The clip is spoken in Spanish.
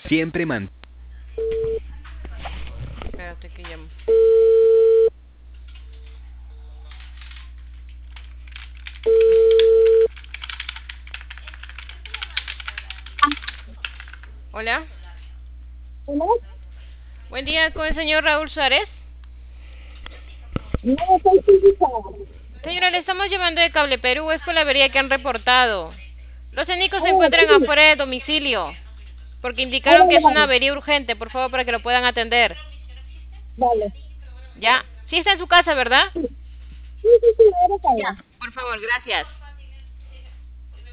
Siempre man. Espérate que llamo. Hola. ¿Hola? Buen día con el señor Raúl Suárez. No, soy física. Señora, le estamos llamando de Cable Perú. Es por la avería que han reportado. Los técnicos se Oh, encuentran sí. afuera de domicilio. Porque indicaron que Vale, es una vale. avería urgente. Por favor, para que lo puedan atender. Vale. ¿Ya? Sí está en su casa, ¿verdad? Sí, sí, ahora Ya. salgo. Por favor, gracias.